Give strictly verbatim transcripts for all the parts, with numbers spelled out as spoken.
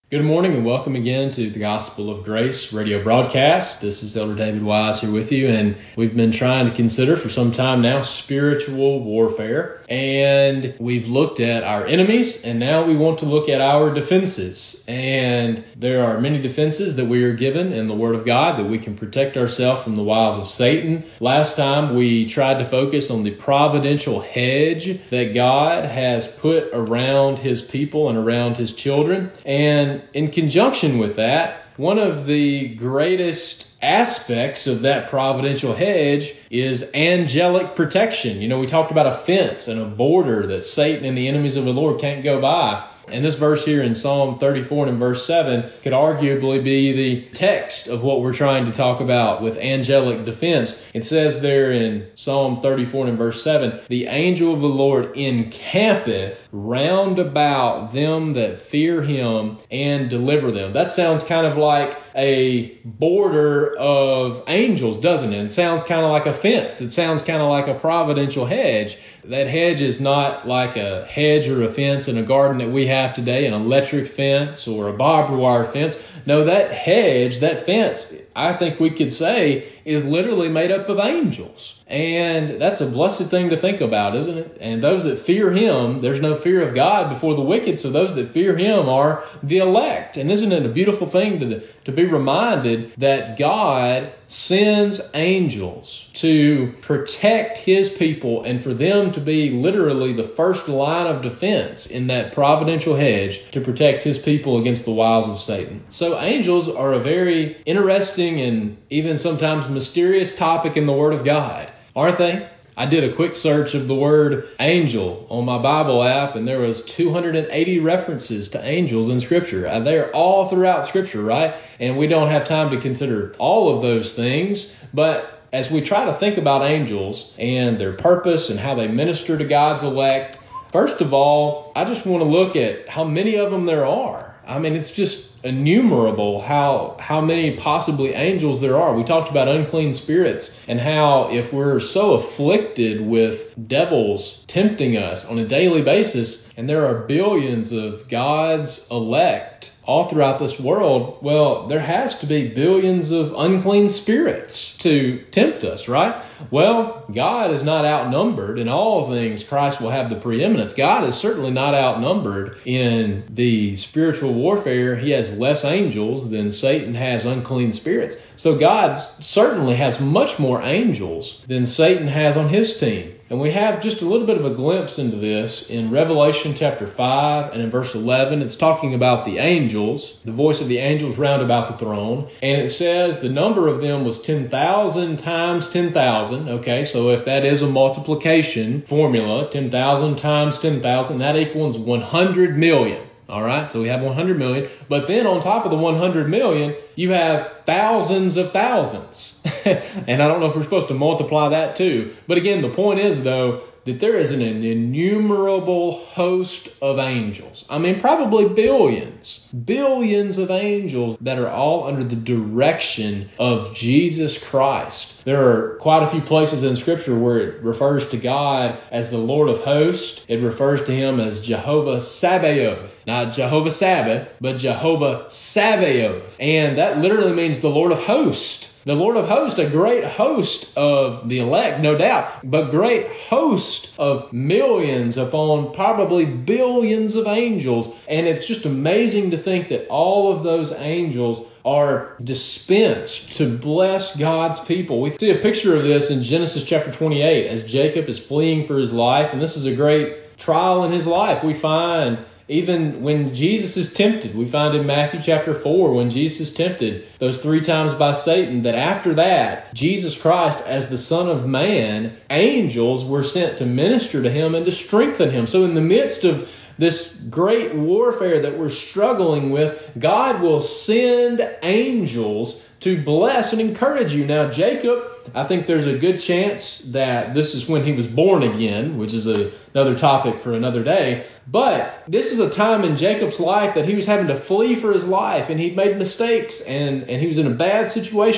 Good morning and welcome again to the Gospel of Grace radio broadcast. This is Elder David Wise here with you, and we've been trying to consider for some time now spiritual warfare. And we've looked at our enemies, and now we want to look at our defenses. And there are many defenses that we are given in the Word of God that we can protect ourselves from the wiles of Satan. Last time we tried to focus on the providential hedge that God has put around His people and around His children. And in conjunction with that, one of the greatest aspects of that providential hedge is angelic protection. You know, we talked about a fence and a border that Satan and the enemies of the Lord can't go by. And this verse here in Psalm thirty-four and in verse seven could arguably be the text of what we're trying to talk about with angelic defense. It says there in Psalm thirty-four and in verse seven, "The angel of the Lord encampeth round about them that fear him and deliver them." That sounds kind of like a border of angels, doesn't it? It sounds kind of like a fence. It sounds kind of like a providential hedge. That hedge is not like a hedge or a fence in a garden that we have today, an electric fence or a barbed wire fence. No, that hedge, that fence, I think we could say, is literally made up of angels. And that's a blessed thing to think about, isn't it? And those that fear him, there's no fear of God before the wicked, so those that fear him are the elect. And isn't it a beautiful thing to, to be reminded that God sends angels to protect his people and for them to be literally the first line of defense in that providential hedge to protect his people against the wiles of Satan. So angels are a very interesting and even sometimes mysterious topic in the Word of God, aren't they? I did a quick search of the word angel on my Bible app, and there was two hundred eighty references to angels in Scripture. They're all throughout Scripture, right? And we don't have time to consider all of those things, but as we try to think about angels and their purpose and how they minister to God's elect, first of all, I just want to look at how many of them there are. I mean, it's just innumerable how how many possibly angels there are. We talked about unclean spirits and how if we're so afflicted with devils tempting us on a daily basis, and there are billions of God's elect all throughout this world, well, there has to be billions of unclean spirits to tempt us, right? Well, God is not outnumbered. In all things, Christ will have the preeminence. God is certainly not outnumbered in the spiritual warfare. He has less angels than Satan has unclean spirits. So God certainly has much more angels than Satan has on his team. And we have just a little bit of a glimpse into this in Revelation chapter five and in verse eleven. It's talking about the angels, the voice of the angels round about the throne. And it says the number of them was ten thousand times ten thousand. Okay, so if that is a multiplication formula, ten thousand times ten thousand, that equals one hundred million. All right, so we have one hundred million. But then on top of the one hundred million, you have thousands of thousands. And I don't know if we're supposed to multiply that too. But again, the point is, though, that there is an innumerable host of angels. I mean, probably billions, billions of angels that are all under the direction of Jesus Christ. There are quite a few places in Scripture where it refers to God as the Lord of hosts. It refers to him as Jehovah Sabaoth. Not Jehovah Sabbath, but Jehovah Sabaoth. And that literally means the Lord of hosts. The Lord of hosts, a great host of the elect, no doubt, but great host of millions upon probably billions of angels. And it's just amazing to think that all of those angels are dispensed to bless God's people. We see a picture of this in Genesis chapter twenty-eight as Jacob is fleeing for his life. And this is a great trial in his life. We find even when Jesus is tempted, we find in Matthew chapter four, when Jesus is tempted those three times by Satan, that after that, Jesus Christ, as the Son of Man, angels were sent to minister to him and to strengthen him. So in the midst of this great warfare that we're struggling with, God will send angels to bless and encourage you. Now, Jacob, I think there's a good chance that this is when he was born again, which is a, another topic for another day. But this is a time in Jacob's life that he was having to flee for his life, and he'd made mistakes, and, and he was in a bad situation.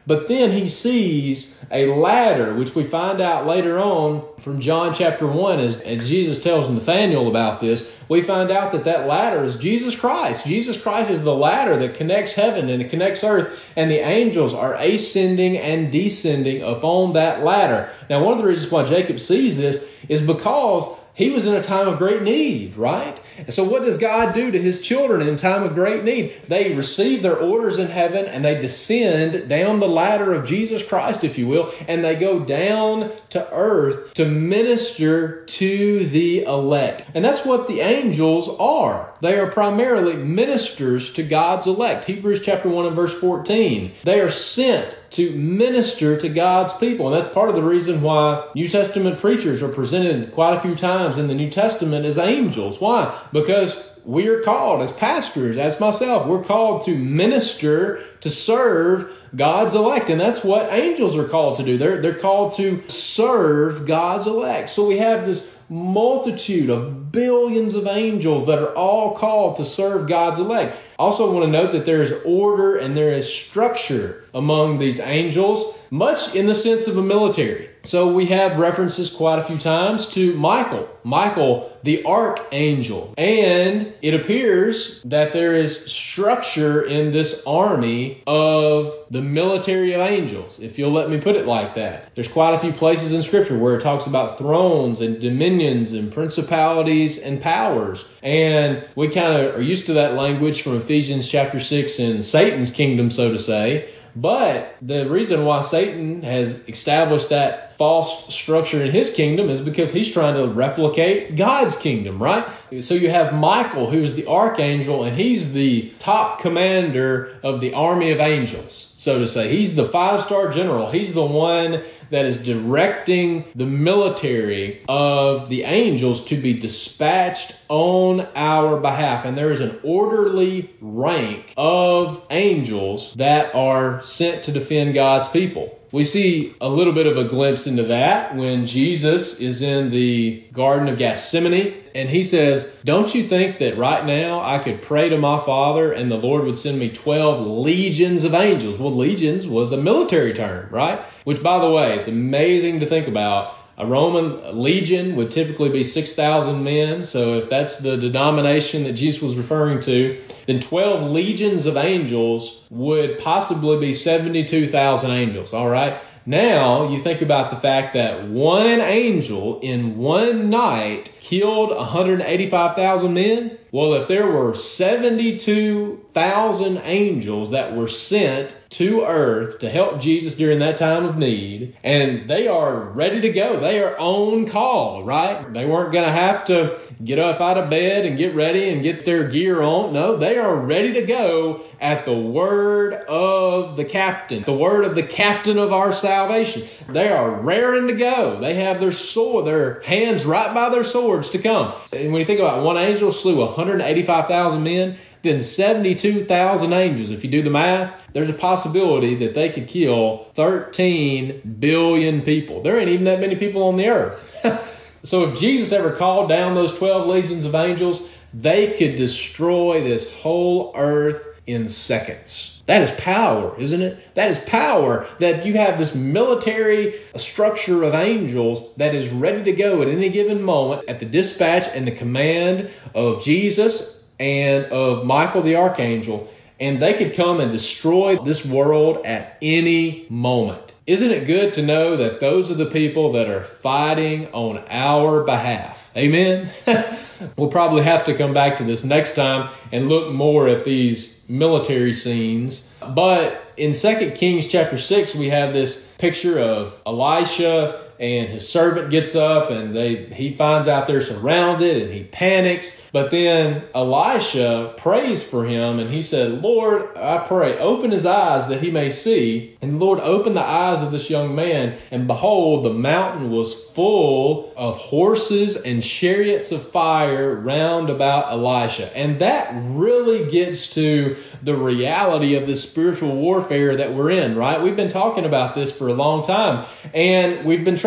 But then he sees a ladder, which we find out later on from John chapter one, as, as Jesus tells Nathanael about this, we find out that that ladder is Jesus Christ. Jesus Christ is the ladder that connects heaven and it connects earth, and the angels are ascending and descending upon that ladder. Now, one of the reasons why Jacob sees this is because he was in a time of great need, right? And so what does God do to his children in time of great need? They receive their orders in heaven and they descend down the ladder of Jesus Christ, if you will, and they go down to earth to minister to the elect. And that's what the angels are. They are primarily ministers to God's elect. Hebrews chapter one and verse fourteen. They are sent to minister to God's people. And that's part of the reason why New Testament preachers are presented quite a few times in the New Testament as angels. Why? Because we are called as pastors, as myself, we're called to minister, to serve God's elect. And that's what angels are called to do. They're, they're called to serve God's elect. So we have this multitude of billions of angels that are all called to serve God's elect. Also want to note that there is order and there is structure among these angels, much in the sense of a military. So we have references quite a few times to Michael, Michael, the archangel. And it appears that there is structure in this army of the military of angels, if you'll let me put it like that. There's quite a few places in Scripture where it talks about thrones and dominions and principalities and powers. And we kind of are used to that language from Ephesians chapter six and Satan's kingdom, so to say. But the reason why Satan has established that false structure in his kingdom is because he's trying to replicate God's kingdom, right? So you have Michael, who's the archangel, and he's the top commander of the army of angels, so to say. He's the five-star general. He's the one that is directing the military of the angels to be dispatched on our behalf. And there is an orderly rank of angels that are sent to defend God's people. We see a little bit of a glimpse into that when Jesus is in the Garden of Gethsemane, and he says, don't you think that right now I could pray to my Father and the Lord would send me twelve legions of angels? Well, legions was a military term, right? Which, by the way, it's amazing to think about. A Roman legion would typically be six thousand men. So if that's the denomination that Jesus was referring to, then twelve legions of angels would possibly be seventy-two thousand angels. All right. Now you think about the fact that one angel in one night killed one hundred eighty-five thousand men. Well, if there were seventy-two thousand angels that were sent to earth to help Jesus during that time of need, and they are ready to go. They are on call, right? They weren't going to have to get up out of bed and get ready and get their gear on. No, they are ready to go at the word of the captain, the word of the captain of our salvation. They are raring to go. They have their sword, their hands right by their swords to come. And when you think about one angel slew one hundred eighty-five thousand men, then seventy-two thousand angels, if you do the math, there's a possibility that they could kill thirteen billion people. There ain't even that many people on the earth. So if Jesus ever called down those twelve legions of angels, they could destroy this whole earth in seconds. That is power, isn't it? That is power, that you have this military structure of angels that is ready to go at any given moment at the dispatch and the command of Jesus and of Michael the archangel, and they could come and destroy this world at any moment. Isn't it good to know that those are the people that are fighting on our behalf? Amen? We'll probably have to come back to this next time and look more at these military scenes. But in Second Kings chapter six, we have this picture of Elisha, and his servant gets up and they he finds out they're surrounded and he panics. But then Elisha prays for him and he said, Lord, I pray, open his eyes that he may see. And Lord, open the eyes of this young man. And behold, the mountain was full of horses and chariots of fire round about Elisha. And that really gets to the reality of this spiritual warfare that we're in, right? We've been talking about this for a long time. And we've been trying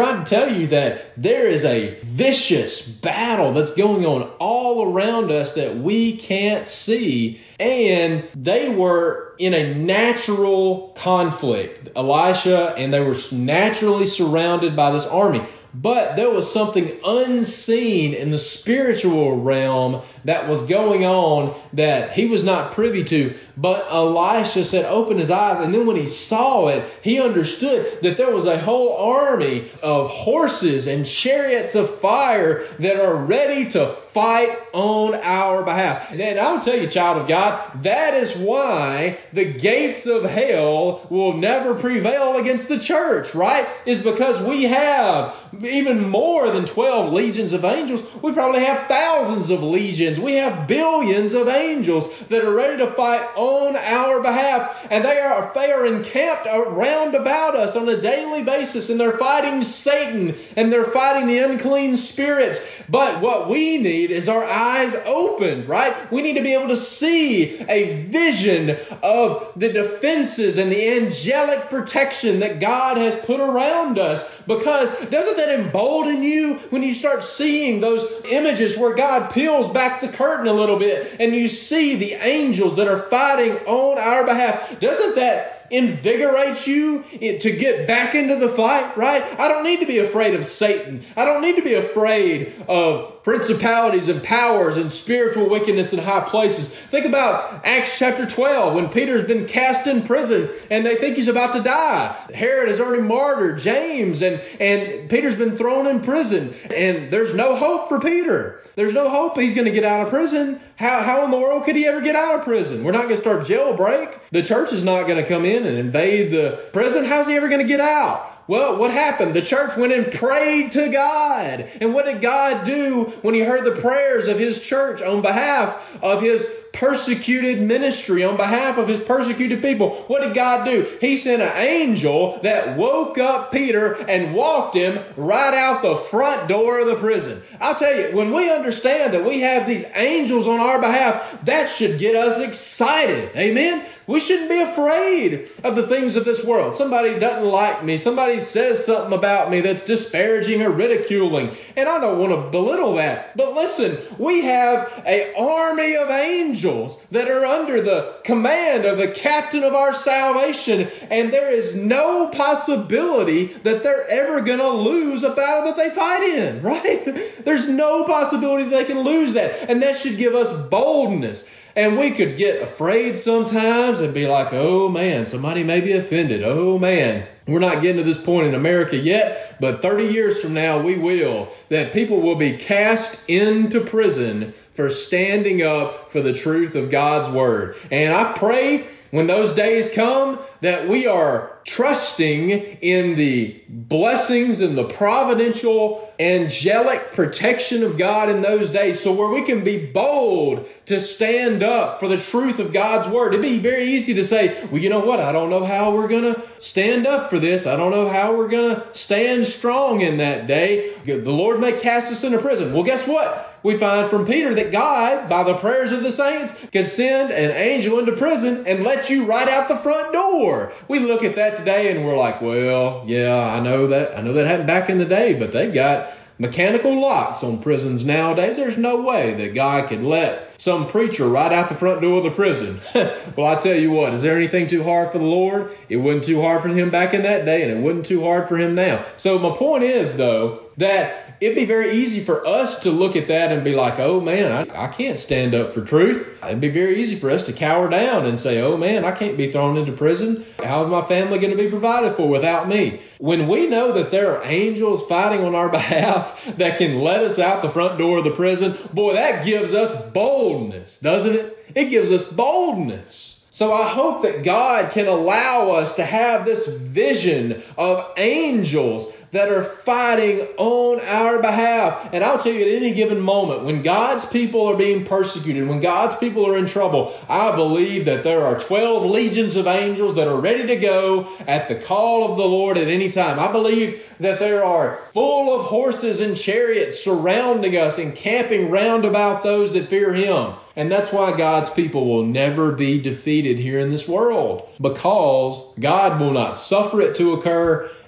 trying to tell you that there is a vicious battle that's going on all around us that we can't see. And they were in a natural conflict, Elisha, and they were naturally surrounded by this army. But there was something unseen in the spiritual realm that was going on that he was not privy to. But Elisha said, open his eyes. And then when he saw it, he understood that there was a whole army of horses and chariots of fire that are ready to fight on our behalf. And I'll tell you, child of God, that is why the gates of hell will never prevail against the church, right? Is because we have even more than twelve legions of angels. We probably have thousands of legions. We have billions of angels that are ready to fight on our behalf. And they are, they are encamped around about us on a daily basis. And they're fighting Satan and they're fighting the unclean spirits. But what we need is our eyes opened, right? We need to be able to see a vision of the defenses and the angelic protection that God has put around us. Because doesn't that embolden you when you start seeing those images where God peels back the curtain a little bit and you see the angels that are fighting on our behalf? Doesn't that invigorate you to get back into the fight, right? I don't need to be afraid of Satan. I don't need to be afraid of principalities and powers and spiritual wickedness in high places. Think about Acts chapter twelve when Peter's been cast in prison and they think he's about to die. Herod has already martyred James and, and Peter's been thrown in prison and there's no hope for Peter. There's no hope he's going to get out of prison. How, how in the world could he ever get out of prison? We're not going to start jailbreak. The church is not going to come in and invade the prison. How's he ever going to get out? Well, what happened? The church went and prayed to God. And what did God do when he heard the prayers of his church on behalf of his persecuted ministry, on behalf of his persecuted people? What did God do? He sent an angel that woke up Peter and walked him right out the front door of the prison. I'll tell you, when we understand that we have these angels on our behalf, that should get us excited. Amen? We shouldn't be afraid of the things of this world. Somebody doesn't like me. Somebody says something about me that's disparaging or ridiculing. And I don't want to belittle that. But listen, we have an army of angels that are under the command of the captain of our salvation. And there is no possibility that they're ever going to lose a battle that they fight in, right? There's no possibility that they can lose that. And that should give us boldness. And we could get afraid sometimes and be like, oh man, somebody may be offended. Oh man, we're not getting to this point in America yet, but thirty years from now we will. That people will be cast into prison for standing up for the truth of God's word. And I pray when those days come that we are trusting in the blessings and the providential angelic protection of God in those days, so where we can be bold to stand up for the truth of God's word. It'd be very easy to say, well, you know what? I don't know how we're going to stand up for this. I don't know how we're going to stand strong in that day. The Lord may cast us into prison. Well, guess what? We find from Peter that God, by the prayers of the saints, can send an angel into prison and let you right out the front door. We look at that today and we're like, well, yeah, I know that. I know that happened back in the day, but they've got mechanical locks on prisons nowadays. There's no way that God could let some preacher right out the front door of the prison. Well, I tell you what, is there anything too hard for the Lord? It wasn't too hard for him back in that day, and it wasn't too hard for him now. So my point is, though, that it'd be very easy for us to look at that and be like, oh man, I, I can't stand up for truth. It'd be very easy for us to cower down and say, oh man, I can't be thrown into prison. How is my family going to be provided for without me? When we know that there are angels fighting on our behalf that can let us out the front door of the prison, boy, that gives us boldness, doesn't it? It gives us boldness. So I hope that God can allow us to have this vision of angels that are fighting on our behalf. And I'll tell you, at any given moment, when God's people are being persecuted, when God's people are in trouble, I believe that there are twelve legions of angels that are ready to go at the call of the Lord at any time. I believe that there are full of horses and chariots surrounding us, encamping round about those that fear Him. And that's why God's people will never be defeated here in this world, because God will not suffer it to occur.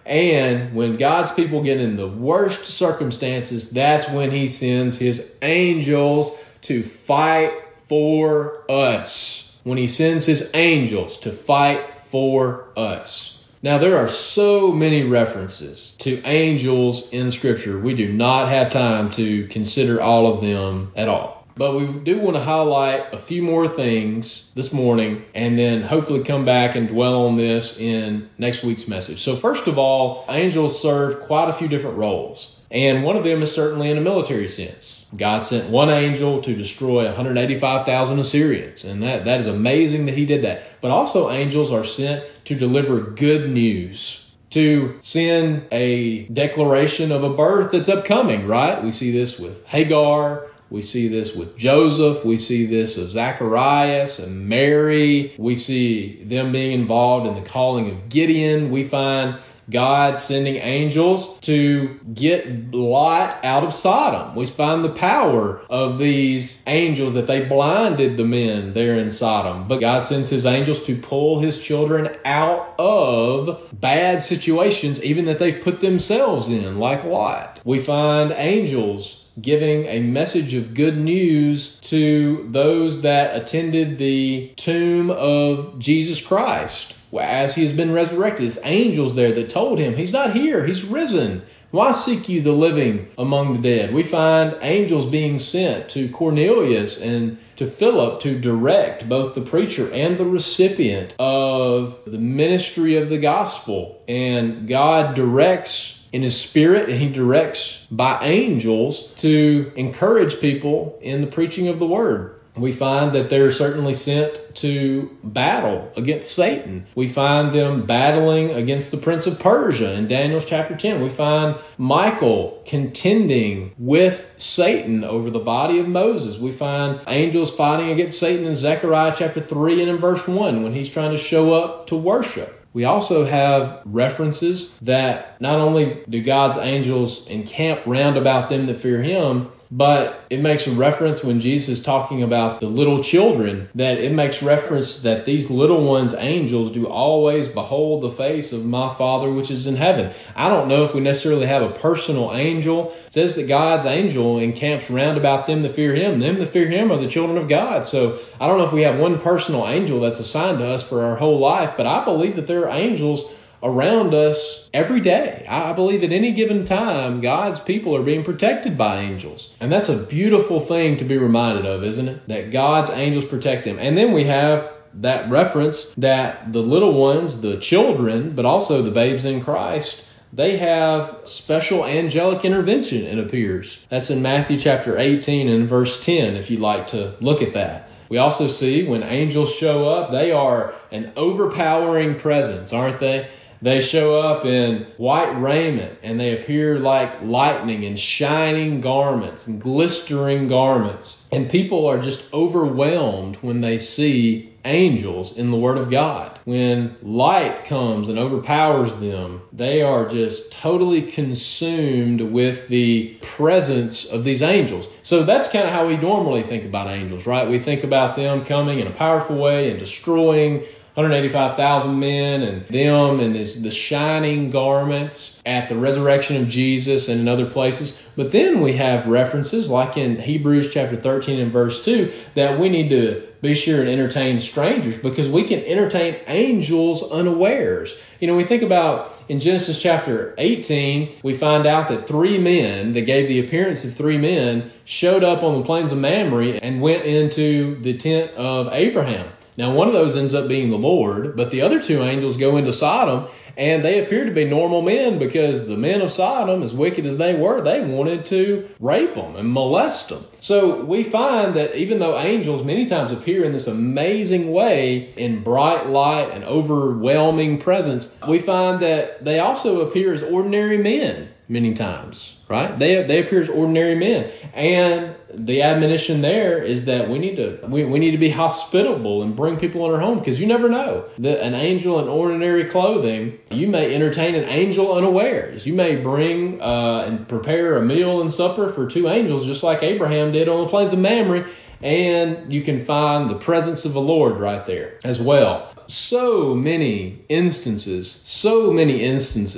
And when God's people get in the worst circumstances, that's when he sends his angels to fight for us. When he sends his angels to fight for us. Now, there are so many references to angels in Scripture. We do not have time to consider all of them at all. But we do want to highlight a few more things this morning and then hopefully come back and dwell on this in next week's message. So first of all, angels serve quite a few different roles. And one of them is certainly in a military sense. God sent one angel to destroy one hundred eighty-five thousand Assyrians. And that, that is amazing that he did that. But also angels are sent to deliver good news, to send a declaration of a birth that's upcoming, right? We see this with Hagar. We see this with Joseph. We see this of Zacharias and Mary. We see them being involved in the calling of Gideon. We find God sending angels to get Lot out of Sodom. We find the power of these angels that they blinded the men there in Sodom. But God sends his angels to pull his children out of bad situations, even that they've put themselves in, like Lot. We find angels giving a message of good news to those that attended the tomb of Jesus Christ as he has been resurrected. It's angels there that told him, he's not here, he's risen. Why seek you the living among the dead? We find angels being sent to Cornelius and to Philip to direct both the preacher and the recipient of the ministry of the gospel. And God directs in his spirit, and he directs by angels to encourage people in the preaching of the word. We find that they're certainly sent to battle against Satan. We find them battling against the prince of Persia in Daniel chapter ten. We find Michael contending with Satan over the body of Moses. We find angels fighting against Satan in Zechariah chapter three and in verse one when he's trying to show up to worship. We also have references that not only do God's angels encamp round about them that fear him, but it makes a reference when Jesus is talking about the little children, that it makes reference that these little ones, angels, do always behold the face of my Father which is in heaven. I don't know if we necessarily have a personal angel. It says that God's angel encamps round about them that fear him. Them that fear him are the children of God. So I don't know if we have one personal angel that's assigned to us for our whole life, but I believe that there are angels around us every day. I believe at any given time, God's people are being protected by angels. And that's a beautiful thing to be reminded of, isn't it? That God's angels protect them. And then we have that reference that the little ones, the children, but also the babes in Christ, they have special angelic intervention, it appears. That's in Matthew chapter eighteen and verse ten, if you'd like to look at that. We also see when angels show up, they are an overpowering presence, aren't they? They show up in white raiment and they appear like lightning in shining garments and glistering garments. And people are just overwhelmed when they see angels in the Word of God. When light comes and overpowers them, they are just totally consumed with the presence of these angels. So that's kind of how we normally think about angels, right? We think about them coming in a powerful way and destroying one hundred eighty-five thousand men and them and this, the shining garments at the resurrection of Jesus and in other places. But then we have references like in Hebrews chapter thirteen and verse two that we need to be sure and entertain strangers because we can entertain angels unawares. You know, we think about in Genesis chapter eighteen, we find out that three men that gave the appearance of three men showed up on the plains of Mamre and went into the tent of Abraham. Now, one of those ends up being the Lord, but the other two angels go into Sodom, and they appear to be normal men because the men of Sodom, as wicked as they were, they wanted to rape them and molest them. So we find that even though angels many times appear in this amazing way in bright light and overwhelming presence, we find that they also appear as ordinary men many times, right? They they appear as ordinary men. And the admonition there is that we need to we, we need to be hospitable and bring people in our home because you never know that an angel in ordinary clothing, you may entertain an angel unawares. You may bring uh, and prepare a meal and supper for two angels just like Abraham did on the plains of Mamre, and you can find the presence of the Lord right there as well. So many instances, so many instances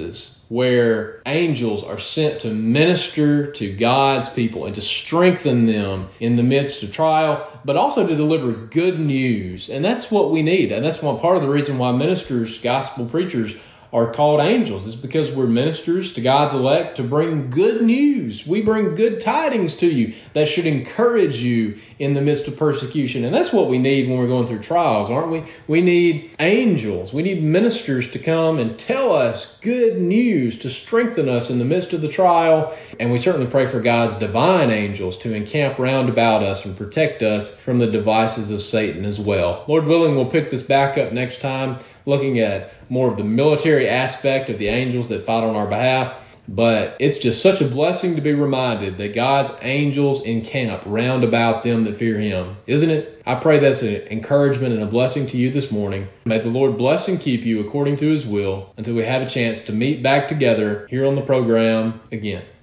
where angels are sent to minister to God's people and to strengthen them in the midst of trial, but also to deliver good news. And that's what we need. And that's one part of the reason why ministers, gospel preachers, are called angels, is because we're ministers to God's elect to bring good news. We bring good tidings to you that should encourage you in the midst of persecution. And that's what we need when we're going through trials, aren't we? We need angels. We need ministers to come and tell us good news to strengthen us in the midst of the trial. And we certainly pray for God's divine angels to encamp round about us and protect us from the devices of Satan as well. Lord willing, we'll pick this back up next time, looking at more of the military aspect of the angels that fight on our behalf. But it's just such a blessing to be reminded that God's angels encamp round about them that fear him, isn't it? I pray that's an encouragement and a blessing to you this morning. May the Lord bless and keep you according to his will until we have a chance to meet back together here on the program again.